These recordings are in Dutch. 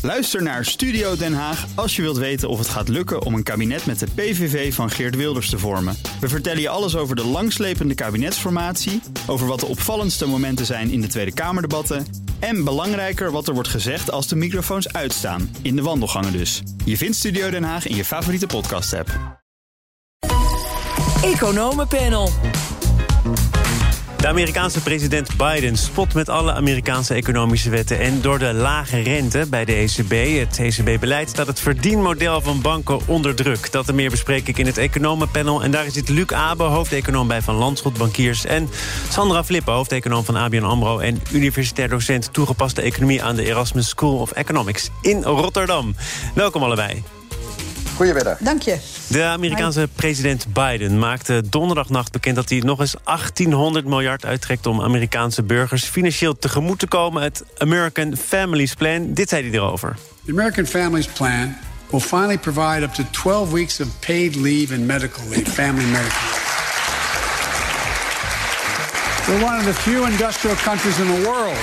Luister naar Studio Den Haag als je wilt weten of het gaat lukken om een kabinet met de PVV van Geert Wilders te vormen. We vertellen je alles over de langslepende kabinetsformatie, over wat de opvallendste momenten zijn in de Tweede Kamerdebatten en belangrijker wat er wordt gezegd als de microfoons uitstaan, in de wandelgangen dus. Je vindt Studio Den Haag in je favoriete podcast-app. Economenpanel. De Amerikaanse president Biden spot met alle Amerikaanse economische wetten en door de lage rente bij de ECB. Het ECB-beleid staat het verdienmodel van banken onder druk. Dat en meer bespreek ik in het Economenpanel. En daar zit Luc Abe, hoofdeconoom bij Van Lanschot Bankiers, en Sandra Flippen, hoofdeconoom van ABN AMRO en universitair docent toegepaste economie aan de Erasmus School of Economics in Rotterdam. Welkom allebei. Goedemiddag. Dank je. De Amerikaanse president Biden maakte donderdagnacht bekend dat hij nog eens 1800 miljard uittrekt om Amerikaanse burgers financieel tegemoet te komen. Het American Families Plan. Dit zei hij erover. The American Families Plan will finally provide up to 12 weeks of paid leave and medical leave, family medical leave. We're one of the few industrial countries in the world.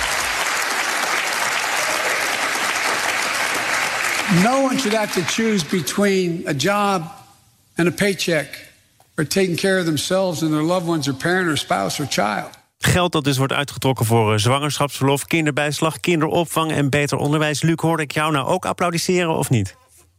No one should have to choose between a job and a paycheck, or taking care of themselves and their loved ones, or parent, or spouse, or child. Geld dat dus wordt uitgetrokken voor zwangerschapsverlof, kinderbijslag, kinderopvang en beter onderwijs. Luc, hoorde ik jou nou ook applaudisseren of niet?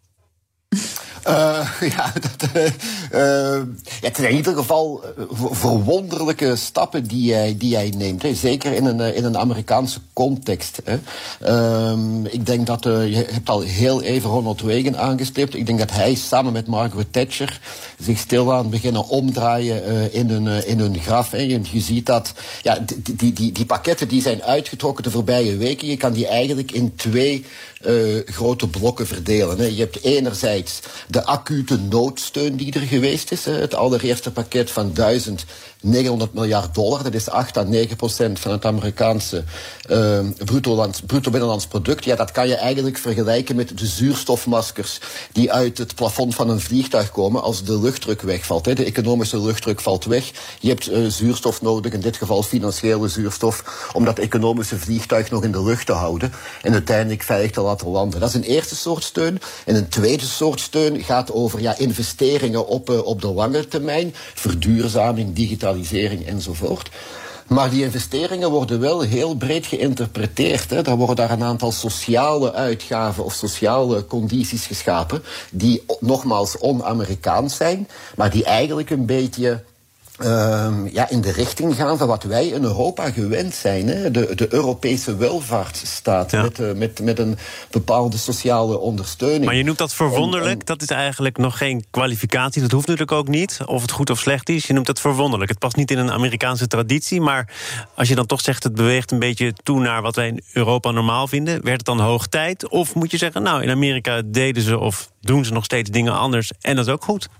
Het zijn in ieder geval verwonderlijke stappen die hij neemt. Hè. Zeker in een Amerikaanse context. Hè. Ik denk dat je hebt al heel even Ronald Reagan aangestipt. Ik denk dat hij samen met Margaret Thatcher zich stilaan beginnen omdraaien in hun graf. Hè. Je ziet dat die pakketten die zijn uitgetrokken de voorbije weken, je kan die eigenlijk in twee grote blokken verdelen. Hè. Je hebt enerzijds de acute noodsteun die er geweest is. Het allereerste pakket van $1.900 miljard. Dat is 8-9% van het Amerikaanse bruto binnenlands product. Ja, dat kan je eigenlijk vergelijken met de zuurstofmaskers die uit het plafond van een vliegtuig komen als de luchtdruk wegvalt. De economische luchtdruk valt weg. Je hebt zuurstof nodig, in dit geval financiële zuurstof, om dat economische vliegtuig nog in de lucht te houden en uiteindelijk veilig te laten landen. Dat is een eerste soort steun. En een tweede soort steun gaat over investeringen op de lange termijn, verduurzaming, digitalisering enzovoort. Maar die investeringen worden wel heel breed geïnterpreteerd. Hè. Er worden daar een aantal sociale uitgaven of sociale condities geschapen die nogmaals on-Amerikaans zijn, maar die eigenlijk een beetje in de richting gaan van wat wij in Europa gewend zijn. Hè? De Europese welvaartsstaat met een bepaalde sociale ondersteuning. Maar je noemt dat verwonderlijk. Dat is eigenlijk nog geen kwalificatie. Dat hoeft natuurlijk ook niet, of het goed of slecht is. Je noemt dat verwonderlijk. Het past niet in een Amerikaanse traditie. Maar als je dan toch zegt het beweegt een beetje toe naar wat wij in Europa normaal vinden, werd het dan hoog tijd? Of moet je zeggen, nou, in Amerika deden ze of doen ze nog steeds dingen anders en dat is ook goed?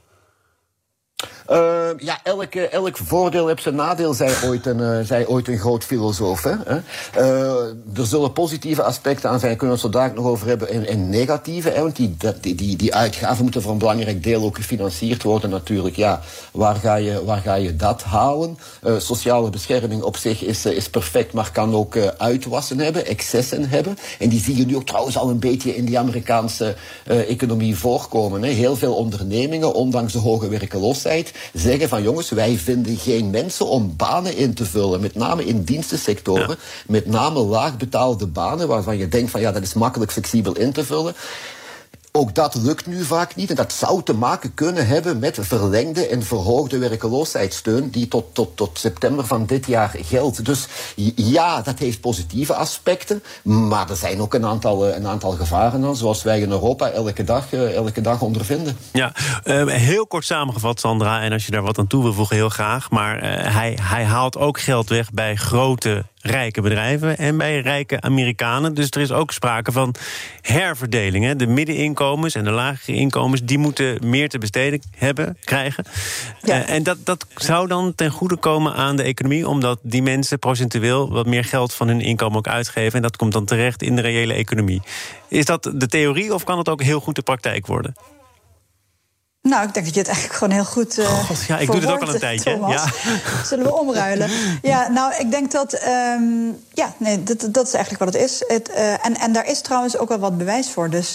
Elk voordeel heeft zijn nadeel, zei ooit een groot filosoof. Hè? Er zullen positieve aspecten aan zijn, kunnen we het zo dadelijk nog over hebben, en negatieve. Hè? Want die uitgaven moeten voor een belangrijk deel ook gefinancierd worden natuurlijk. Ja, waar ga je dat halen? Sociale bescherming op zich is perfect, maar kan ook uitwassen hebben, excessen hebben. En die zie je nu ook trouwens al een beetje in die Amerikaanse economie voorkomen. Hè? Heel veel ondernemingen, ondanks de hoge werkeloosheid, zeggen van jongens, wij vinden geen mensen om banen in te vullen. Met name in dienstensectoren. Ja. Met name laag betaalde banen waarvan je denkt van dat is makkelijk flexibel in te vullen. Ook dat lukt nu vaak niet. En dat zou te maken kunnen hebben met verlengde en verhoogde werkeloosheidssteun die tot september van dit jaar geldt. Dus ja, dat heeft positieve aspecten. Maar er zijn ook een aantal gevaren aan, zoals wij in Europa elke dag ondervinden. Ja, heel kort samengevat, Sandra. En als je daar wat aan toe wil voegen, heel graag. Maar hij haalt ook geld weg bij grote rijke bedrijven en bij rijke Amerikanen. Dus er is ook sprake van herverdeling. Hè. De middeninkomens en de lagere inkomens, die moeten meer te besteden krijgen. Ja. En dat zou dan ten goede komen aan de economie, omdat die mensen procentueel wat meer geld van hun inkomen ook uitgeven. En dat komt dan terecht in de reële economie. Is dat de theorie of kan het ook heel goed de praktijk worden? Nou, ik denk dat je het eigenlijk gewoon heel goed ik doe het ook al een tijdje. Ja. Zullen we omruilen? Ja, nou, ik denk dat... dat is eigenlijk wat het is. En daar is trouwens ook wel wat bewijs voor. Dus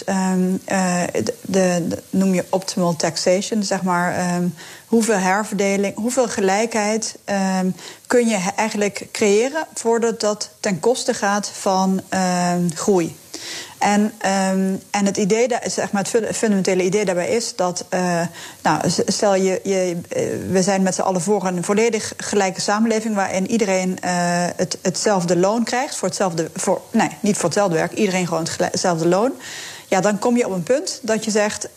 noem je optimal taxation, zeg maar... hoeveel herverdeling, hoeveel gelijkheid kun je eigenlijk creëren... voordat dat ten koste gaat van groei. En het idee, zeg maar het fundamentele idee daarbij is dat... stel we zijn met z'n allen voor een volledig gelijke samenleving... waarin iedereen hetzelfde loon krijgt. Niet voor hetzelfde werk, iedereen gewoon hetzelfde loon. Ja, dan kom je op een punt dat je zegt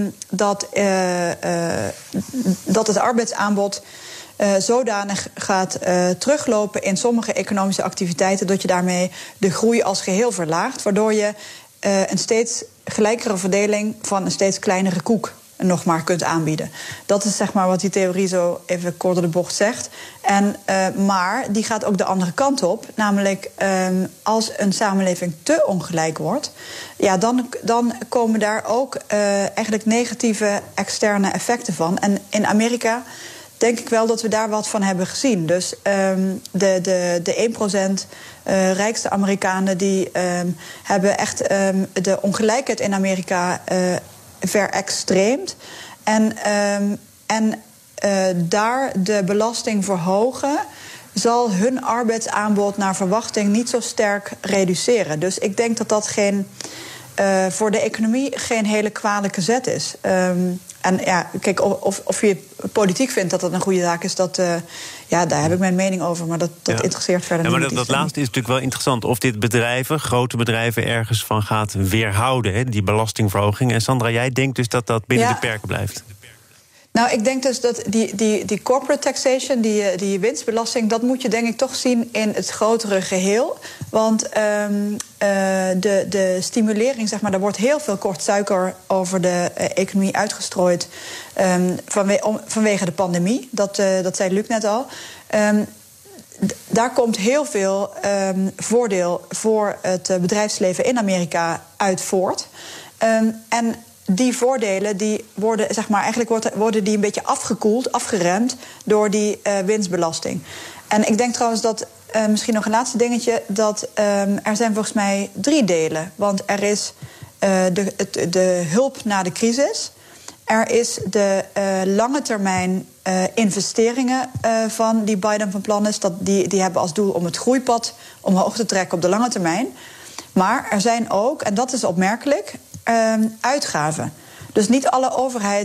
dat het arbeidsaanbod... zodanig gaat teruglopen in sommige economische activiteiten... dat je daarmee de groei als geheel verlaagt... waardoor je een steeds gelijkere verdeling van een steeds kleinere koek... nog maar kunt aanbieden. Dat is zeg maar wat die theorie zo even kort door de bocht zegt. Maar die gaat ook de andere kant op. Namelijk, als een samenleving te ongelijk wordt... ja, dan komen daar ook eigenlijk negatieve externe effecten van. En in Amerika... denk ik wel dat we daar wat van hebben gezien. Dus de 1% rijkste Amerikanen... die hebben echt de ongelijkheid in Amerika verextreemd. En daar de belasting verhogen... zal hun arbeidsaanbod naar verwachting niet zo sterk reduceren. Dus ik denk dat dat voor de economie geen hele kwalijke zet is. En ja, kijk, of je politiek vindt dat dat een goede zaak is... daar heb ik mijn mening over, maar dat interesseert verder niet. Maar dat laatste is natuurlijk wel interessant. Of dit grote bedrijven, ergens van gaat weerhouden... Hè, die belastingverhoging. En Sandra, jij denkt dus dat dat binnen de perken blijft? Nou, ik denk dus dat die corporate taxation, die winstbelasting... dat moet je denk ik toch zien in het grotere geheel. Want de stimulering, zeg maar, er wordt heel veel kort suiker... over de economie uitgestrooid vanwege de pandemie. Dat zei Luc net al. Daar komt heel veel voordeel voor het bedrijfsleven in Amerika uit voort. En die voordelen die worden, zeg maar, eigenlijk worden die een beetje afgekoeld, afgeremd door die winstbelasting. En ik denk trouwens dat, misschien nog een laatste dingetje, dat er zijn volgens mij 3 delen. Want er is de hulp na de crisis. Er is de lange termijn investeringen van die Biden van plan is. Die hebben als doel om het groeipad omhoog te trekken op de lange termijn. Maar er zijn ook, en dat is opmerkelijk, uitgaven. Dus niet alle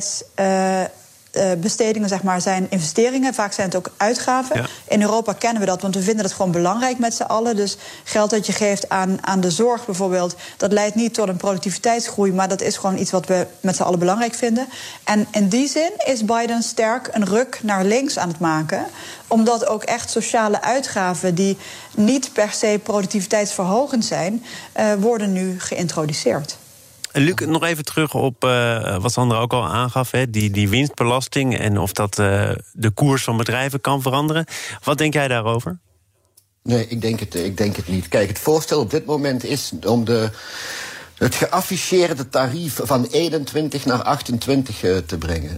overheidsbestedingen zeg maar, zijn investeringen. Vaak zijn het ook uitgaven. Ja. In Europa kennen we dat, want we vinden het gewoon belangrijk met z'n allen. Dus geld dat je geeft aan de zorg bijvoorbeeld... dat leidt niet tot een productiviteitsgroei... maar dat is gewoon iets wat we met z'n allen belangrijk vinden. En in die zin is Biden sterk een ruk naar links aan het maken... omdat ook echt sociale uitgaven... die niet per se productiviteitsverhogend zijn... worden nu geïntroduceerd. Luc, nog even terug op wat Sandra ook al aangaf... Hè, die winstbelasting en of dat de koers van bedrijven kan veranderen. Wat denk jij daarover? Nee, ik denk het niet. Kijk, het voorstel op dit moment is om het geafficheerde tarief van 21 naar 28 te brengen.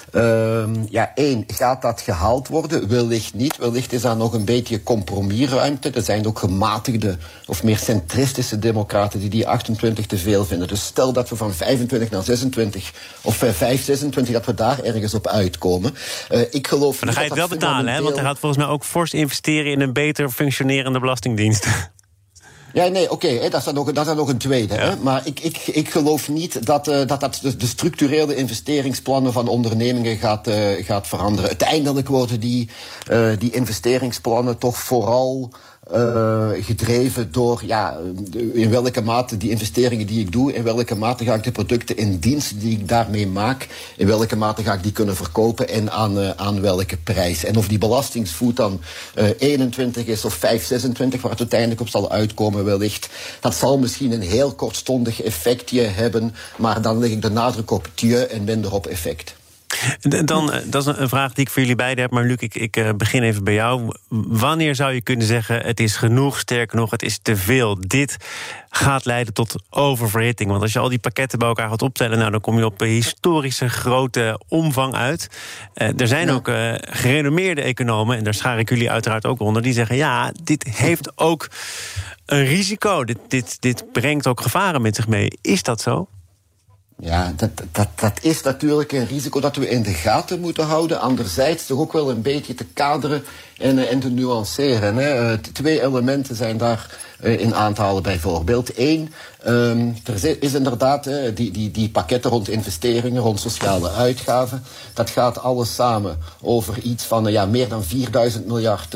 Hè. Gaat dat gehaald worden? Wellicht niet. Wellicht is daar nog een beetje compromisruimte. Er zijn ook gematigde of meer centristische democraten die 28 te veel vinden. Dus stel dat we van 25 naar 26 of 26, dat we daar ergens op uitkomen. Ik geloof. Maar dan ga je het wel betalen, hè? Want hij gaat volgens mij ook fors investeren in een beter functionerende belastingdienst. Ja, nee, oké, dat is dan nog een tweede. Ja. Hè? Maar ik geloof niet dat de structurele investeringsplannen van ondernemingen gaat veranderen. Uiteindelijk worden die investeringsplannen toch vooral gedreven door in welke mate die investeringen die ik doe, in welke mate ga ik de producten en diensten die ik daarmee maak, in welke mate ga ik die kunnen verkopen en aan welke prijs. En of die belastingsvoet dan 21 is of 5,26, waar het uiteindelijk op zal uitkomen wellicht, dat zal misschien een heel kortstondig effectje hebben, maar dan leg ik de nadruk op en minder op effect. Dan, dat is een vraag die ik voor jullie beiden heb. Maar Luc, ik begin even bij jou. Wanneer zou je kunnen zeggen, het is genoeg, sterker nog, het is te veel? Dit gaat leiden tot oververhitting. Want als je al die pakketten bij elkaar gaat optellen, nou, dan kom je op een historische grote omvang uit. Er zijn ook gerenommeerde economen, en daar schaar ik jullie uiteraard ook onder, die zeggen, ja, dit heeft ook een risico. Dit brengt ook gevaren met zich mee. Is dat zo? Ja, dat is natuurlijk een risico dat we in de gaten moeten houden. Anderzijds toch ook wel een beetje te kaderen en te nuanceren. Hè. 2 elementen zijn daar in aan te halen bijvoorbeeld. 1, er is inderdaad die pakketten rond investeringen, rond sociale uitgaven. Dat gaat alles samen over iets van meer dan $4.000 miljard.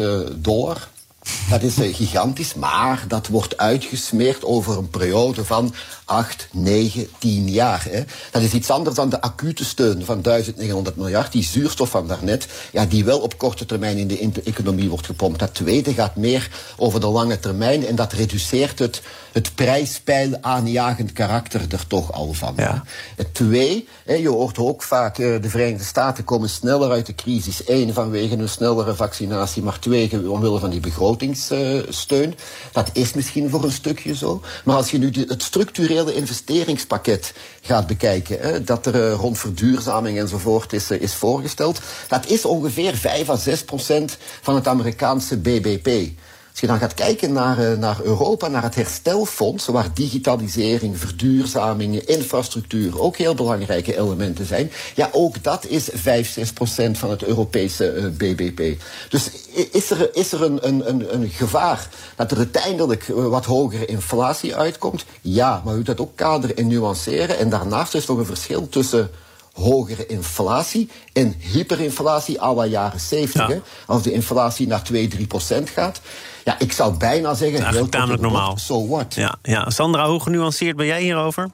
Dat is gigantisch, maar dat wordt uitgesmeerd over een periode van 8, 9, 10 jaar. Hè. Dat is iets anders dan de acute steun van $1.900 miljard, die zuurstof van daarnet, die wel op korte termijn in de economie wordt gepompt. Dat tweede gaat meer over de lange termijn en dat reduceert het prijspeil aanjagend karakter er toch al van. Ja. 2, je hoort ook vaak, de Verenigde Staten komen sneller uit de crisis. 1, vanwege een snellere vaccinatie, maar 2, omwille van die begrotingssteun. Dat is misschien voor een stukje zo. Maar als je nu het structurele investeringspakket gaat bekijken, dat er rond verduurzaming enzovoort is voorgesteld, dat is ongeveer 5 à 6% van het Amerikaanse BBP. Als je dan gaat kijken naar Europa, naar het herstelfonds, waar digitalisering, verduurzaming, infrastructuur ook heel belangrijke elementen zijn, ook dat is 5-6% van het Europese BBP. Dus is er een gevaar dat er uiteindelijk wat hogere inflatie uitkomt? Ja, maar je moet dat ook kaderen en nuanceren. En daarnaast is er nog een verschil tussen hogere inflatie en hyperinflatie à la jaren 70. Ja. Als de inflatie naar 2-3% gaat. Ja, ik zou bijna zeggen, heel tamelijk normaal. So what? Ja. Sandra, hoe genuanceerd ben jij hierover?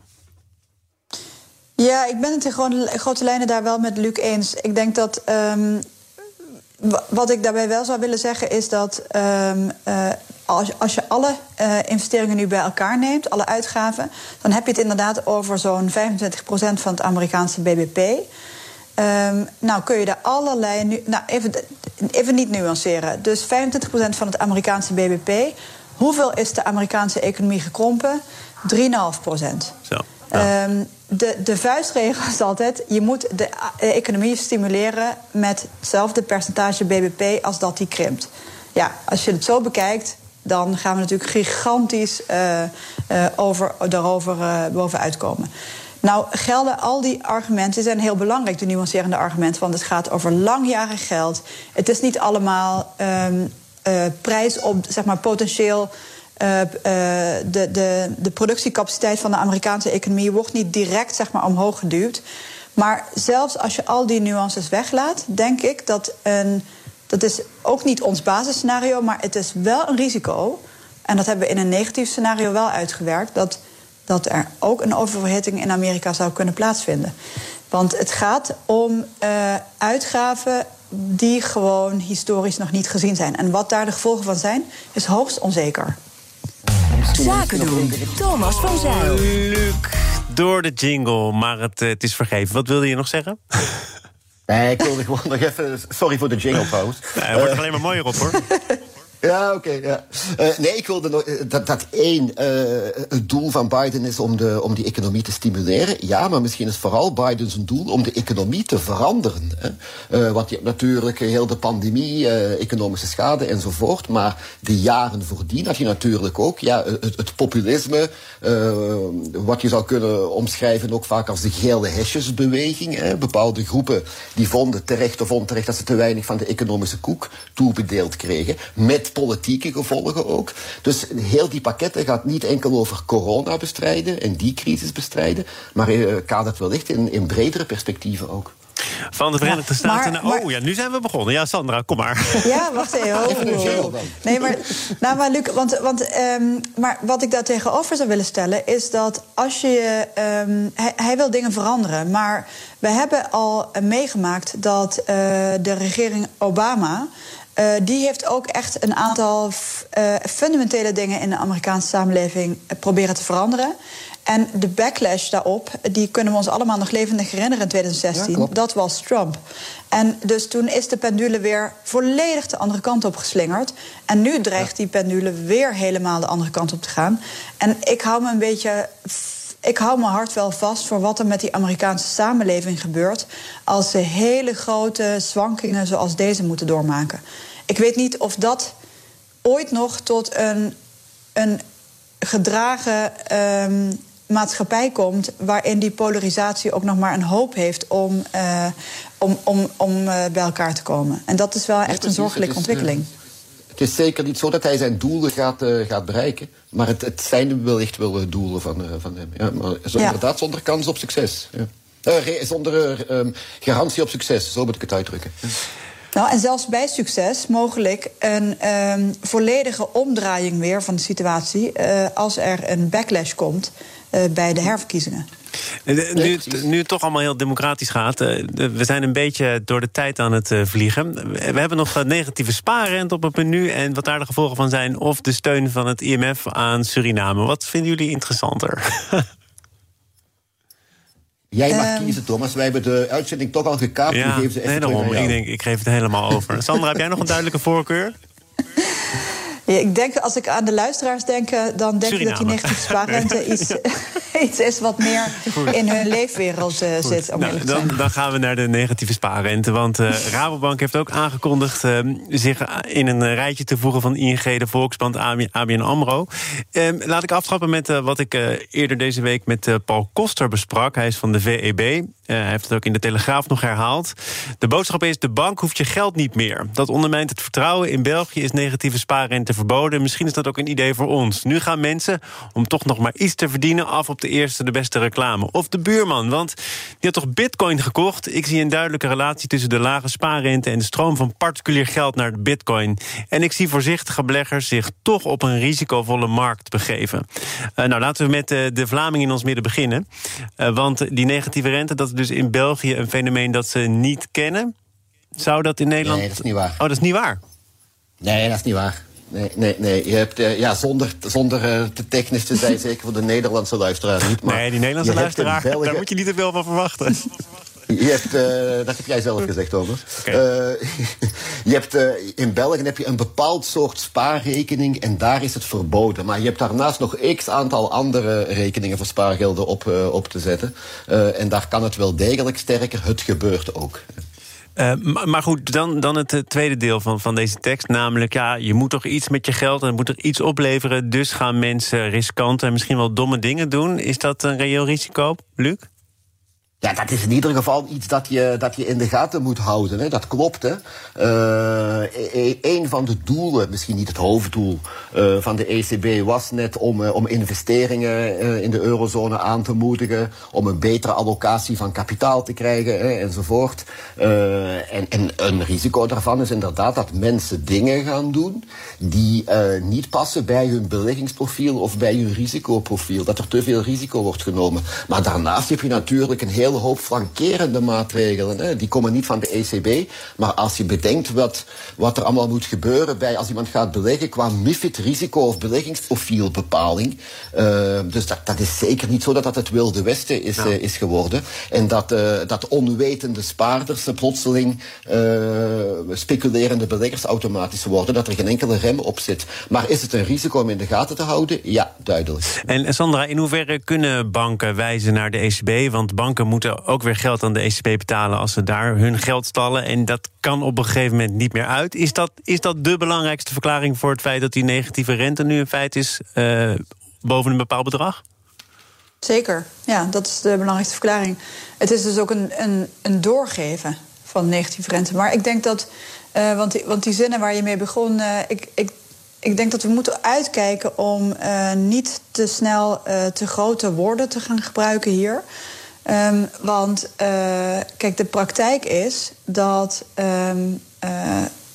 Ja, ik ben het in grote lijnen daar wel met Luc eens. Ik denk dat wat ik daarbij wel zou willen zeggen is dat als je alle investeringen nu bij elkaar neemt, alle uitgaven, dan heb je het inderdaad over zo'n 25% van het Amerikaanse BBP. Nou kun je daar allerlei... even niet nuanceren. Dus 25% van het Amerikaanse BBP. Hoeveel is de Amerikaanse economie gekrompen? 3,5%. Zo. Ja. De vuistregel is altijd, je moet de economie stimuleren met hetzelfde percentage BBP als dat die krimpt. Ja, als je het zo bekijkt, dan gaan we natuurlijk gigantisch daarover bovenuit komen. Nou, gelden al die argumenten, zijn heel belangrijk, de nuancerende argumenten, want het gaat over langjarig geld. Het is niet allemaal prijs op, zeg maar, potentieel. De productiecapaciteit van de Amerikaanse economie wordt niet direct, zeg maar, omhoog geduwd. Maar zelfs als je al die nuances weglaat, denk ik dat is ook niet ons basisscenario, maar het is wel een risico. En dat hebben we in een negatief scenario wel uitgewerkt, dat er ook een oververhitting in Amerika zou kunnen plaatsvinden. Want het gaat om uitgaven die gewoon historisch nog niet gezien zijn. En wat daar de gevolgen van zijn, is hoogst onzeker. Zaken doen. Thomas van Zijl. Luc, door de jingle, maar het is vergeven. Wat wilde je nog zeggen? Nee, ik wilde gewoon nog even... Sorry voor de jingle trouwens. Hij wordt er alleen maar mooier op, hoor. Ja, oké. Ja. Nee, ik wilde nog dat het doel van Biden is om die economie te stimuleren. Ja, maar misschien is vooral Biden zijn doel om de economie te veranderen. Hè. Want je hebt natuurlijk heel de pandemie, economische schade enzovoort. Maar de jaren voordien had je natuurlijk ook het populisme, wat je zou kunnen omschrijven ook vaak als de gele hesjesbeweging. Hè. Bepaalde groepen die vonden terecht of onterecht dat ze te weinig van de economische koek toebedeeld kregen. Met politieke gevolgen ook. Dus heel die pakketten gaat niet enkel over corona bestrijden en die crisis bestrijden, maar kadert wellicht in bredere perspectieven ook. Van de Verenigde Staten. Nu zijn we begonnen. Ja, Sandra, kom maar. Ja, wacht even. Nee, maar Luc, maar wat ik daar tegenover zou willen stellen is dat als je... hij wil dingen veranderen, maar we hebben al meegemaakt dat de regering Obama die heeft ook echt een aantal fundamentele dingen in de Amerikaanse samenleving proberen te veranderen. En de backlash daarop, die kunnen we ons allemaal nog levendig herinneren in 2016. Ja, dat was Trump. En dus toen is de pendule weer volledig de andere kant op geslingerd. En nu dreigt die pendule weer helemaal de andere kant op te gaan. En ik hou mijn hart wel vast voor wat er met die Amerikaanse samenleving gebeurt als ze hele grote zwankingen zoals deze moeten doormaken. Ik weet niet of dat ooit nog tot een gedragen maatschappij komt waarin die polarisatie ook nog maar een hoop heeft om bij elkaar te komen. En dat is wel echt een zorgelijke ontwikkeling. Het is zeker niet zo dat hij zijn doelen gaat bereiken, maar het zijn wellicht wel doelen van hem. Ja, maar inderdaad zonder kans op succes. Ja. Zonder garantie op succes, zo moet ik het uitdrukken. Nou, en zelfs bij succes mogelijk een volledige omdraaiing weer van de situatie als er een backlash komt bij de herverkiezingen. Nu het toch allemaal heel democratisch gaat, we zijn een beetje door de tijd aan het vliegen. We hebben nog negatieve spaarrente op het menu en wat daar de gevolgen van zijn, of de steun van het IMF aan Suriname. Wat vinden jullie interessanter? Jij mag kiezen, Thomas. Wij hebben de uitzending toch al gekaapt. Ja, geef ze even daarom. Ik geef het helemaal over. Sandra, heb jij nog een duidelijke voorkeur? Ja, ik denk, als ik aan de luisteraars denk, dan denk ik dat die negatieve spaarrente iets is wat meer in hun leefwereld zit. Dan gaan we naar de negatieve spaarrente. Want Rabobank heeft ook aangekondigd zich in een rijtje te voegen van ING, de Volksbank, ABN AMRO. Laat ik aftrappen met wat ik eerder deze week met Paul Koster besprak. Hij is van de VEB. Hij heeft het ook in de Telegraaf nog herhaald. De boodschap is, de bank hoeft je geld niet meer. Dat ondermijnt het vertrouwen. In België is negatieve spaarrente verboden. Misschien is dat ook een idee voor ons. Nu gaan mensen, om toch nog maar iets te verdienen, af op de eerste de beste reclame. Of de buurman, want die had toch bitcoin gekocht? Ik zie een duidelijke relatie tussen de lage spaarrente en de stroom van particulier geld naar de bitcoin. En ik zie voorzichtige beleggers zich toch op een risicovolle markt begeven. Nou, laten we met de Vlaming in ons midden beginnen. Want die negatieve rente, dat is dus in België een fenomeen dat ze niet kennen. Zou dat in Nederland... Nee, dat is niet waar. Oh, dat is niet waar? Nee, dat is niet waar. Nee. Je hebt, zonder te technisch te zijn, zeker voor de Nederlandse luisteraar niet. Maar nee, die Nederlandse luisteraar, daar moet je niet te veel van verwachten. Dat heb jij zelf gezegd, Thomas. Okay. In België heb je een bepaald soort spaarrekening en daar is het verboden. Maar je hebt daarnaast nog x aantal andere rekeningen voor spaargelden op te zetten. En daar kan het wel degelijk sterker. Het gebeurt ook. Maar goed, dan het tweede deel van deze tekst. Namelijk, ja, je moet toch iets met je geld en moet er iets opleveren. Dus gaan mensen riskante en misschien wel domme dingen doen. Is dat een reëel risico, Luc? Ja, dat is in ieder geval iets dat je in de gaten moet houden. Hè. Dat klopt. Hè. Een van de doelen, misschien niet het hoofddoel van de ECB... was net om investeringen in de eurozone aan te moedigen, om een betere allocatie van kapitaal te krijgen, enzovoort. En een risico daarvan is inderdaad dat mensen dingen gaan doen die niet passen bij hun beleggingsprofiel of bij hun risicoprofiel. Dat er te veel risico wordt genomen. Maar daarnaast heb je natuurlijk een hele hoop flankerende maatregelen. Hè. Die komen niet van de ECB. Maar als je bedenkt wat er allemaal moet gebeuren bij als iemand gaat beleggen qua MiFID-risico of beleggingsprofielbepaling. Dus dat is zeker niet zo dat het Wilde Westen is geworden. En dat onwetende spaarders plotseling speculerende beleggers automatisch worden. Dat er geen enkele rem op zit. Maar is het een risico om in de gaten te houden? Ja, duidelijk. En Sandra, in hoeverre kunnen banken wijzen naar de ECB? Want banken moeten ook weer geld aan de ECB betalen als ze daar hun geld stallen. En dat kan op een gegeven moment niet meer uit. Is dat de belangrijkste verklaring voor het feit dat die negatieve rente nu in feite is boven een bepaald bedrag? Zeker, ja, dat is de belangrijkste verklaring. Het is dus ook een doorgeven van negatieve rente. Maar ik denk dat, want die zinnen waar je mee begon, ik denk dat we moeten uitkijken om niet te snel te grote woorden te gaan gebruiken hier. Want kijk, de praktijk is dat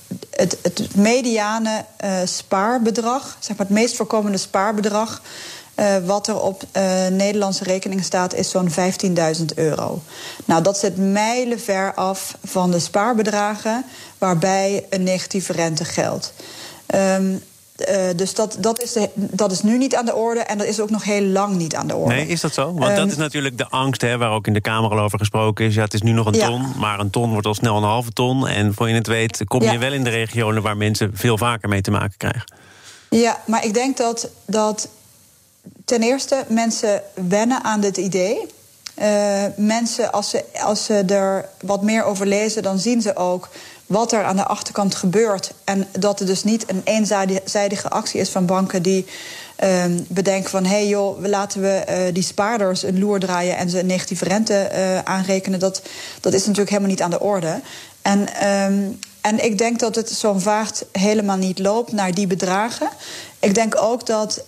het mediane spaarbedrag, zeg maar het meest voorkomende spaarbedrag, Wat er op Nederlandse rekeningen staat is zo'n €15.000. Nou, dat zit mijlenver af van de spaarbedragen waarbij een negatieve rente geldt. Dus dat is nu niet aan de orde en dat is ook nog heel lang niet aan de orde. Nee, is dat zo? Want dat is natuurlijk de angst, waar ook in de Kamer al over gesproken is. Ja, het is nu nog een ton, maar een ton wordt al snel een halve ton. En voor je het weet kom je wel in de regionen waar mensen veel vaker mee te maken krijgen. Ja, maar ik denk dat ten eerste mensen wennen aan dit idee. Mensen, als ze er wat meer over lezen, dan zien ze ook wat er aan de achterkant gebeurt. En dat het dus niet een eenzijdige actie is van banken die bedenken van hey joh, laten we die spaarders een loer draaien en ze een negatieve rente aanrekenen. Dat is natuurlijk helemaal niet aan de orde. En ik denk dat het zo'n vaart helemaal niet loopt naar die bedragen. Ik denk ook dat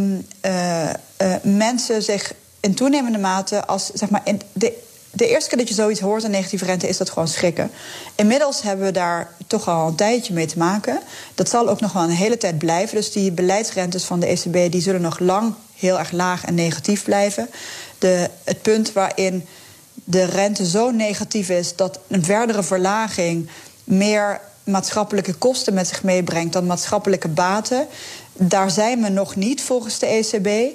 mensen zich in toenemende mate als zeg maar de eerste keer dat je zoiets hoort, een negatieve rente, is dat gewoon schrikken. Inmiddels hebben we daar toch al een tijdje mee te maken. Dat zal ook nog wel een hele tijd blijven. Dus die beleidsrentes van de ECB die zullen nog lang heel erg laag en negatief blijven. Het punt waarin de rente zo negatief is dat een verdere verlaging meer maatschappelijke kosten met zich meebrengt dan maatschappelijke baten, daar zijn we nog niet volgens de ECB.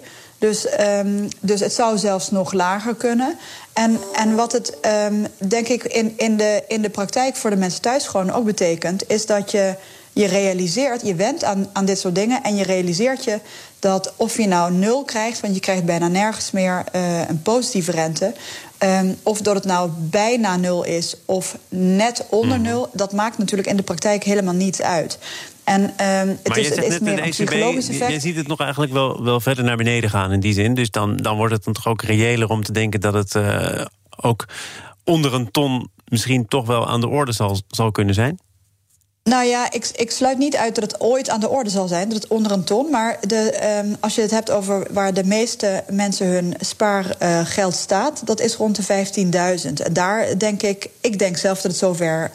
Dus het zou zelfs nog lager kunnen. En wat het, denk ik, in de praktijk voor de mensen thuis gewoon ook betekent, is dat je realiseert, je went aan dit soort dingen en je realiseert je dat of je nou 0 krijgt, want je krijgt bijna nergens meer een positieve rente, of dat het nou bijna 0 is of net onder 0, dat maakt natuurlijk in de praktijk helemaal niets uit. En het is meer een psychologisch effect. Je ziet het nog eigenlijk wel verder naar beneden gaan in die zin. Dus dan wordt het dan toch ook reëler om te denken dat het ook onder een ton misschien toch wel aan de orde zal kunnen zijn? Nou ja, ik sluit niet uit dat het ooit aan de orde zal zijn, dat het onder een ton. Maar als je het hebt over waar de meeste mensen hun spaargeld staat, dat is rond de 15.000. En daar denk ik denk zelf dat het zover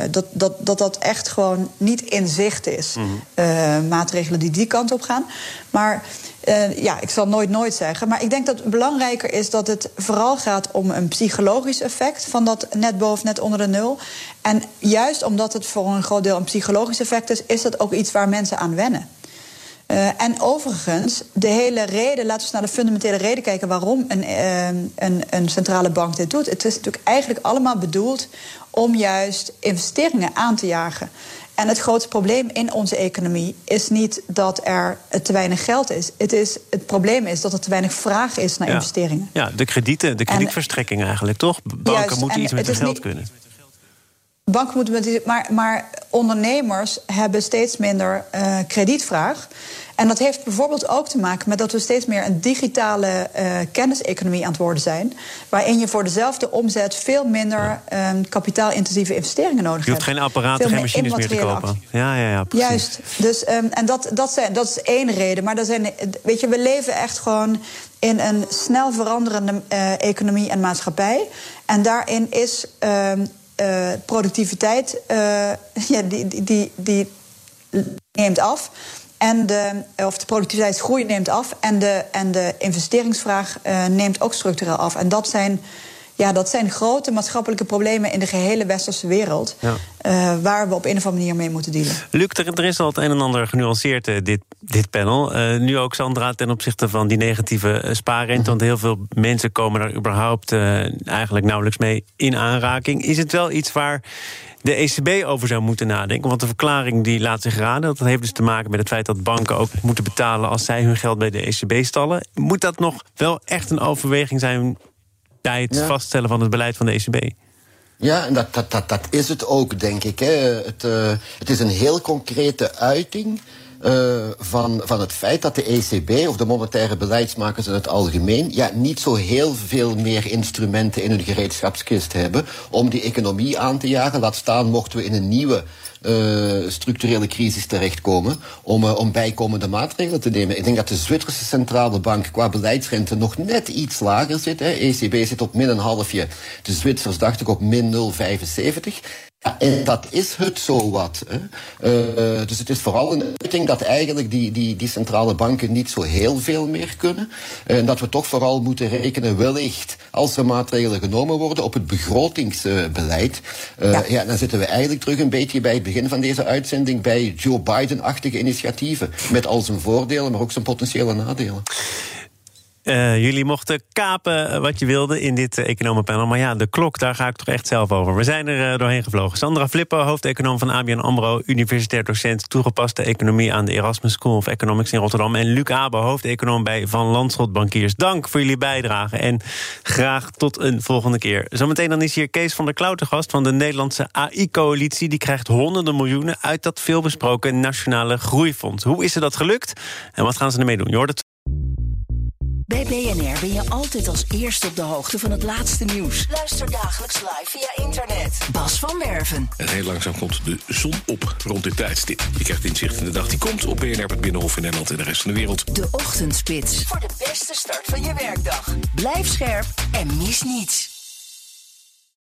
dat echt gewoon niet in zicht is. Maatregelen die kant op gaan. Maar ik zal nooit zeggen. Maar ik denk dat het belangrijker is dat het vooral gaat om een psychologisch effect van dat net boven, net onder de 0. En juist omdat het voor een groot deel een psychologisch effect is dat ook iets waar mensen aan wennen. En overigens, de hele reden, laten we eens naar de fundamentele reden kijken waarom een centrale bank dit doet. Het is natuurlijk eigenlijk allemaal bedoeld om juist investeringen aan te jagen. En het grootste probleem in onze economie is niet dat er te weinig geld is. Het probleem is dat er te weinig vraag is naar investeringen. Ja, de kredietverstrekking eigenlijk, toch? Banken moeten iets met hun geld kunnen. Banken moeten maar ondernemers hebben steeds minder kredietvraag. En dat heeft bijvoorbeeld ook te maken met dat we steeds meer een digitale kenniseconomie aan het worden zijn, waarin je voor dezelfde omzet veel minder kapitaalintensieve investeringen nodig hebt. Je hoeft geen apparaten, geen machines meer te kopen. Ja, precies. Juist. Dus, en dat is één reden. Maar we leven echt gewoon in een snel veranderende economie en maatschappij. En daarin is productiviteit die neemt af. Of de productiviteitsgroei neemt af. En de investeringsvraag neemt ook structureel af. En dat zijn grote maatschappelijke problemen in de gehele westerse wereld. Ja. Waar we op een of andere manier mee moeten dealen. Luc, er is al het een en ander genuanceerd dit panel. Nu ook, Sandra, ten opzichte van die negatieve spaarrente. Want heel veel mensen komen er überhaupt eigenlijk nauwelijks mee in aanraking. Is het wel iets waar de ECB over zou moeten nadenken? Want de verklaring die laat zich raden. Dat heeft dus te maken met het feit dat banken ook moeten betalen als zij hun geld bij de ECB stallen. Moet dat nog wel echt een overweging zijn bij het vaststellen van het beleid van de ECB? Ja, en dat is het ook, denk ik. Hè. Het is een heel concrete uiting van het feit dat de ECB of de monetaire beleidsmakers in het algemeen niet zo heel veel meer instrumenten in hun gereedschapskist hebben om die economie aan te jagen. Laat staan, mochten we in een nieuwe structurele crisis terechtkomen om bijkomende maatregelen te nemen. Ik denk dat de Zwitserse centrale bank qua beleidsrente nog net iets lager zit. Hè. ECB zit op -1,5. De Zwitsers dacht ik op -0,75. En dat is het zo wat. Dus het is vooral een uiting dat eigenlijk die centrale banken niet zo heel veel meer kunnen. En dat we toch vooral moeten rekenen, wellicht, als er maatregelen genomen worden op het begrotingsbeleid. Dan zitten we eigenlijk terug een beetje bij het begin van deze uitzending bij Joe Biden-achtige initiatieven. Met al zijn voordelen, maar ook zijn potentiële nadelen. Jullie mochten kapen wat je wilde in dit economenpanel. Maar ja, de klok, daar ga ik toch echt zelf over. We zijn er doorheen gevlogen. Sandra Flippo, hoofdeconoom van ABN AMRO... universitair docent toegepaste economie aan de Erasmus School of Economics in Rotterdam... en Luc Abe, hoofdeconoom bij Van Lanschot Bankiers. Dank voor jullie bijdrage en graag tot een volgende keer. Zometeen dan is hier Kees van der Klauw te gast van de Nederlandse AI-coalitie. Die krijgt honderden miljoenen uit dat veelbesproken Nationale Groeifonds. Hoe is ze dat gelukt en wat gaan ze ermee doen? Je hoort het. Bij BNR ben je altijd als eerste op de hoogte van het laatste nieuws. Luister dagelijks live via internet. Bas van Werven. En heel langzaam komt de zon op rond dit tijdstip. Je krijgt inzicht in de dag die komt op BNR, het Binnenhof in Nederland en de rest van de wereld. De Ochtendspits. Voor de beste start van je werkdag. Blijf scherp en mis niets.